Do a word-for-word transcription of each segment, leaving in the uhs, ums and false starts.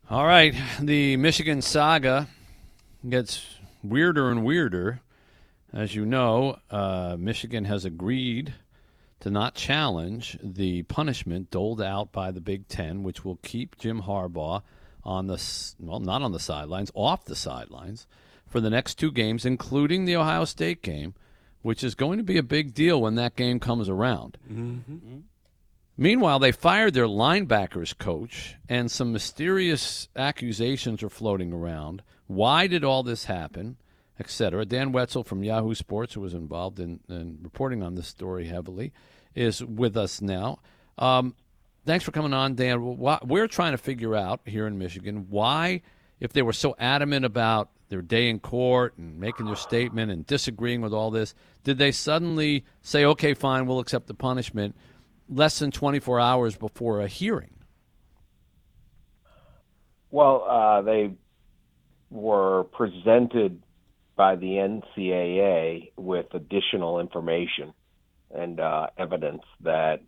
All right, the Michigan saga gets weirder and weirder. As you know, uh, Michigan has agreed to not challenge the punishment doled out by the Big Ten, which will keep Jim Harbaugh on the, well, not on the sidelines, off the sidelines for the next two games, including the Ohio State game, which is going to be a big deal when that game comes around. Mm-hmm. Meanwhile, they fired their linebackers coach, and some mysterious accusations are floating around. Why did all this happen, et cetera? Dan Wetzel from Yahoo Sports, who was involved in, in reporting on this story heavily, is with us now. Um, thanks for coming on, Dan. We're trying to figure out here in Michigan why, if they were so adamant about their day in court and making their statement and disagreeing with all this, did they suddenly say, okay, fine, we'll accept the punishment less than twenty-four hours before a hearing? Well, uh, they were presented by the N C double A with additional information and uh, evidence that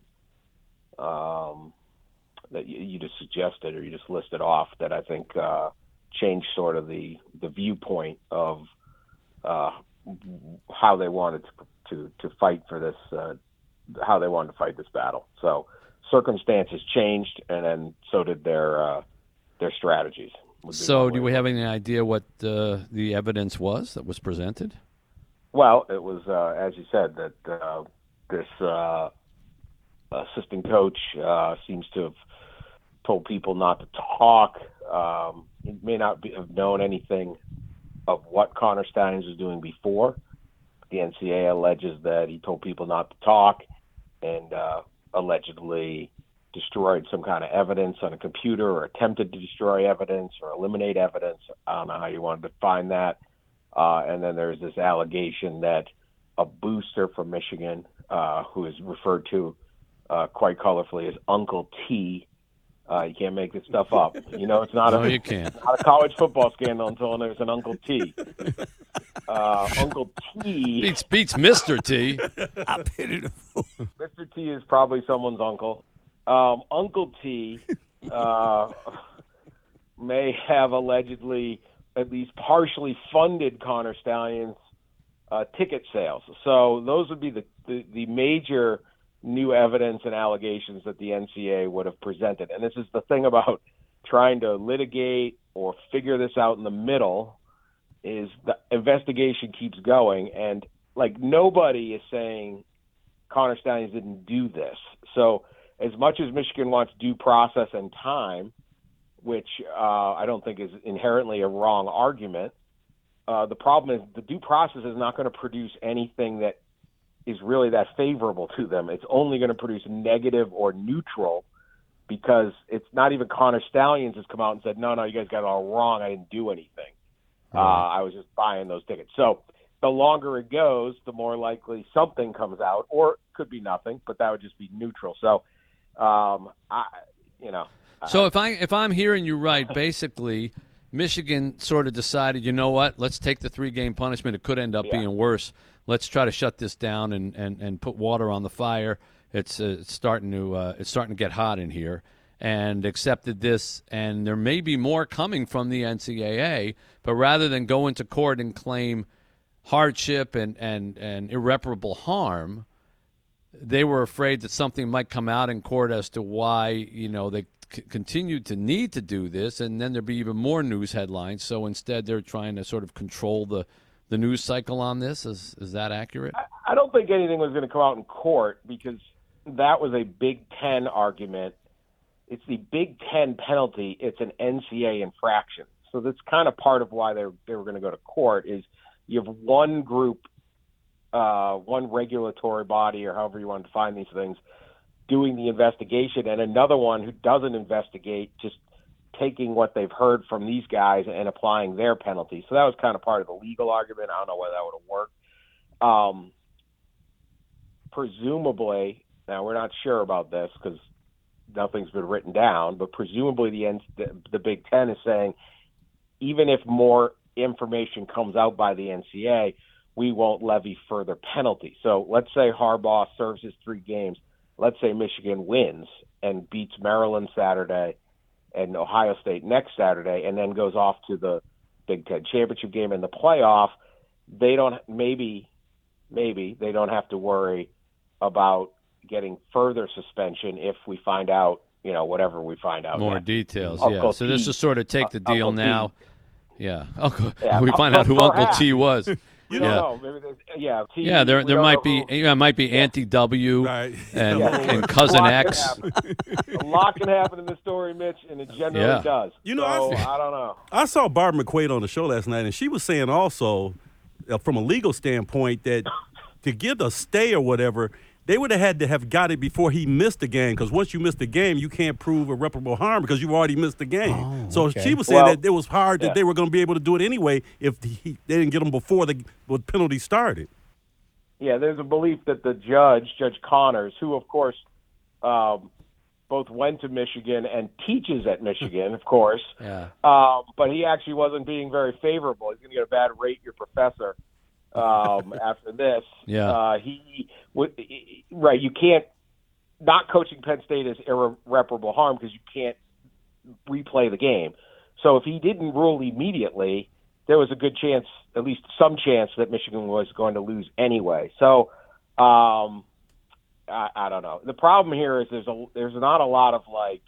um, that you, you just suggested or you just listed off that I think uh, changed sort of the, the viewpoint of uh, how they wanted to, to, to fight for this uh, how they wanted to fight this battle. So circumstances changed, and then so did their uh, their strategies. So do we have any idea what uh, the evidence was that was presented? Well, it was, uh, as you said, that uh, this uh, assistant coach uh, seems to have told people not to talk. Um, he may not be, have known anything of what Connor Stalions was doing before. The N C double A alleges that he told people not to talk and uh, allegedly destroyed some kind of evidence on a computer or attempted to destroy evidence or eliminate evidence. I don't know how you want to define that. Uh, and then there's this allegation that a booster from Michigan, uh, who is referred to uh, quite colorfully as Uncle T, uh, you can't make this stuff up. You know, it's not, no, a, you can't. not a college football scandal until there's an Uncle T. Uh, Uncle T beats beats Mister T. Mister T is probably someone's uncle. Um, Uncle T uh, may have allegedly at least partially funded Connor Stalions' uh, ticket sales. So those would be the, the, the major new evidence and allegations that the N C double A would have presented. And this is the thing about trying to litigate or figure this out in the middle is the investigation keeps going, and like nobody is saying Connor Stalions didn't do this. So as much as Michigan wants due process and time, which uh, I don't think is inherently a wrong argument, uh, the problem is the due process is not going to produce anything that is really that favorable to them. It's only going to produce negative or neutral, because it's not even Connor Stalions has come out and said, no, no, you guys got it all wrong. I didn't do anything. Uh, I was just buying those tickets. So the longer it goes, the more likely something comes out, or it could be nothing, but that would just be neutral. So, um, I, you know. So if I if I'm hearing you right, basically Michigan sort of decided, you know what, let's take the three game punishment. It could end up yeah. being worse. Let's try to shut this down and, and, and put water on the fire. It's, uh, it's starting to uh, it's starting to get hot in here. And accepted this, and there may be more coming from the N C double A, but rather than go into court and claim hardship and, and, and irreparable harm, they were afraid that something might come out in court as to why, you know, they c- continued to need to do this, and then there'd be even more news headlines. So instead they're trying to sort of control the, the news cycle on this. Is, is that accurate? I, I don't think anything was going to come out in court, because that was a Big Ten argument. It's the Big Ten penalty. It's an N C double A infraction. So that's kind of part of why they they were going to go to court. Is you have one group, uh, one regulatory body, or however you want to define these things, doing the investigation, and another one who doesn't investigate, just taking what they've heard from these guys and applying their penalty. So that was kind of part of the legal argument. I don't know whether that would have worked. Um, presumably, now we're not sure about this because nothing's been written down, but presumably the, the the Big Ten is saying, even if more information comes out by the N C double A, we won't levy further penalties. So let's say Harbaugh serves his three games. Let's say Michigan wins and beats Maryland Saturday and Ohio State next Saturday, and then goes off to the Big Ten championship game and the playoff, they don't maybe maybe they don't have to worry about getting further suspension if we find out, you know, whatever we find out. More next. details, Uncle yeah. So T, this is sort of take the deal Uncle now. T. Yeah. Uncle, yeah. we find out who Uncle T was. We yeah. don't know. Maybe there's, yeah, T, yeah, there there might be who, yeah, might be yeah. Auntie W right. and, yeah. and Cousin X. A lot can happen in this story, Mitch, and it generally yeah. does. You know, so, I, I don't know. I saw Barbara McQuaid on the show last night, and she was saying also, uh, from a legal standpoint, that to give a stay or whatever, they would have had to have got it before he missed the game, because once you miss the game, you can't prove irreparable harm because you've already missed the game. Oh, so okay. she was saying well, that it was hard that yeah. they were going to be able to do it anyway if he, they didn't get them before the, the penalty started. Yeah, there's a belief that the judge, Judge Connors, who, of course, um, both went to Michigan and teaches at Michigan, of course, yeah. um, but he actually wasn't being very favorable. He's going to get a bad rate your professor um, after this. Yeah. Uh, he, w- right, you can't, not coaching Penn State is irreparable harm because you can't replay the game. So if he didn't rule immediately, there was a good chance, at least some chance, that Michigan was going to lose anyway. So, um, I, I don't know. The problem here is there's a there's not a lot of like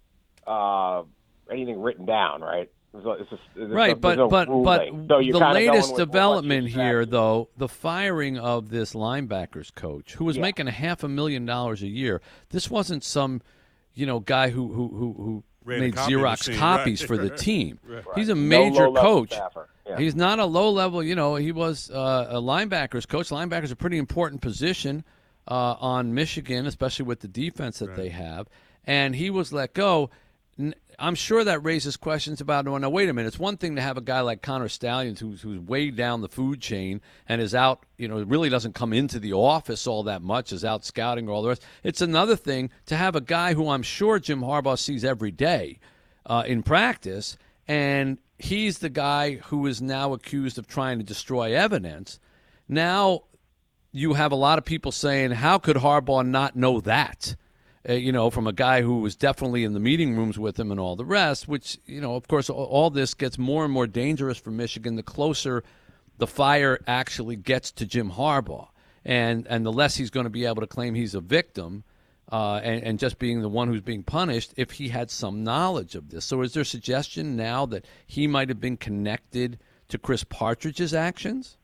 uh, anything written down, right? It's just, it's right, a, but no but but so the latest development here, though, the firing of this linebackers coach, who was yeah. making a half a million dollars a year. This wasn't some, you know, guy who who who, who made copy Xerox machine. copies Right. for the team. Right. He's a No major low-level coach. Yeah. He's not a low level. You know, he was uh, a linebackers coach. Linebackers are a pretty important position uh, on Michigan, especially with the defense that right. they have. And he was let go. I'm sure that raises questions about, well, now, wait a minute. It's one thing to have a guy like Connor Stalions who's, who's way down the food chain and is out, you know, really doesn't come into the office all that much, is out scouting or all the rest. It's another thing to have a guy who I'm sure Jim Harbaugh sees every day uh, in practice, and he's the guy who is now accused of trying to destroy evidence. Now you have a lot of people saying, how could Harbaugh not know that? Uh, you know, from a guy who was definitely in the meeting rooms with him and all the rest, which, you know, of course, all, all this gets more and more dangerous for Michigan the closer the fire actually gets to Jim Harbaugh. And and the less he's going to be able to claim he's a victim uh, and, and just being the one who's being punished if he had some knowledge of this. So is there suggestion now that he might have been connected to Chris Partridge's actions?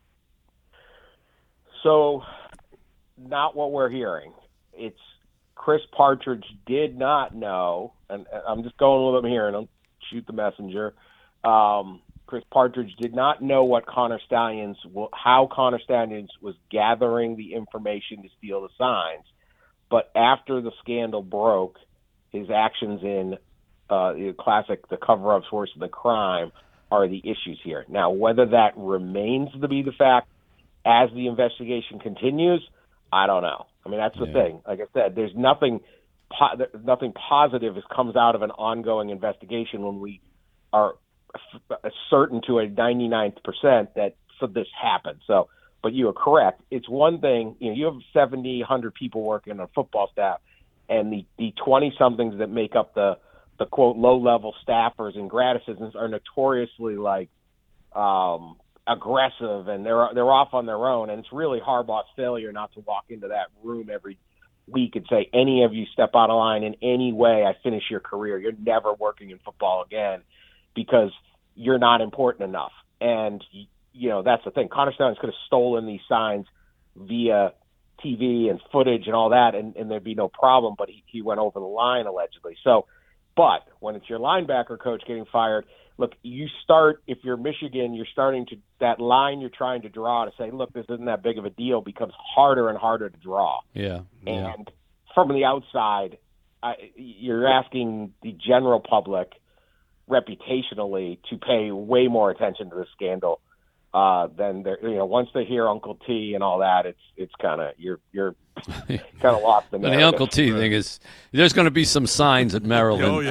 So not what we're hearing. It's Chris Partridge did not know, and I'm just going with him here, and I'll shoot the messenger. Um, Chris Partridge did not know what Connor Stalions, how Connor Stalions was gathering the information to steal the signs. But after the scandal broke, his actions in uh, the classic, the cover-up's worse than the crime, are the issues here. Now, whether that remains to be the fact as the investigation continues, I don't know. I mean, that's the yeah. thing. Like I said, there's nothing po- nothing positive that comes out of an ongoing investigation when we are f- certain to a ninety-ninth percent that so this happened. So, but you are correct. It's one thing, you know, you have seventy, one hundred people working on a football staff, and the, the twenty-somethings that make up the, the, quote, low-level staffers and grad assistants are notoriously, like, um, aggressive, and they're they're off on their own, and it's really Harbaugh's failure not to walk into that room every week and say, any of you step out of line in any way, I finish your career. You're never working in football again because you're not important enough. And, you know, that's the thing. Connor Stalions could have stolen these signs via T V and footage and all that, and, and there'd be no problem, but he, he went over the line, allegedly. So, but when it's your linebacker coach getting fired, look, you start, if you're Michigan, you're starting to, that line you're trying to draw to say, look, this isn't that big of a deal, becomes harder and harder to draw. Yeah. yeah. And from the outside, I, you're asking the general public reputationally to pay way more attention to the scandal uh, than they're, you know, once they hear Uncle T and all that, it's, it's kind of, you're, you're kind of lost in the Uncle T thing is, there's going to be some signs at Maryland. Oh, yeah.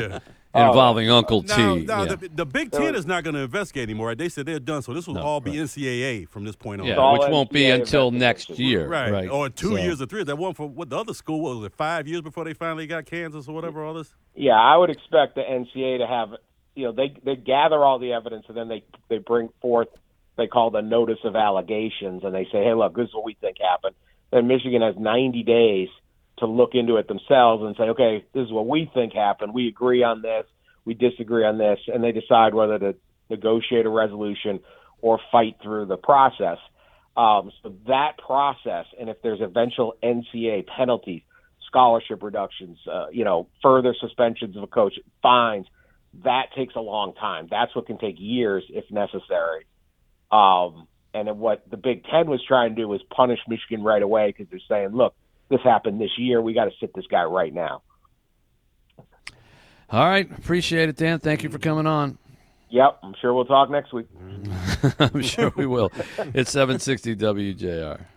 involving Uncle Now, T. now yeah. the, the Big Ten is not going to investigate anymore. Right? They said they're done, so this will No, all be right. N C double A from this point on. Yeah, all which won't be N C double A until next investigation. year. Right. right. Or two So- years or three. That one for what the other school what was it five years before they finally got Kansas or whatever. All this. Yeah, I would expect the N C double A to have, you know, they they gather all the evidence and then they they bring forth, they call the notice of allegations, and they say, hey, look, this is what we think happened. Then Michigan has ninety days to look into it themselves and say, okay, this is what we think happened. We agree on this. We disagree on this. And they decide whether to negotiate a resolution or fight through the process. Um, so that process, and if there's eventual N C double A penalties, scholarship reductions, uh, you know, further suspensions of a coach, fines, that takes a long time. That's what can take years if necessary. Um, and then what the Big Ten was trying to do was punish Michigan right away because they're saying, look, this happened this year. We got to sit this guy right now. All right. Appreciate it, Dan. Thank you for coming on. Yep, I'm sure we'll talk next week. I'm sure we will. It's seven sixty W J R.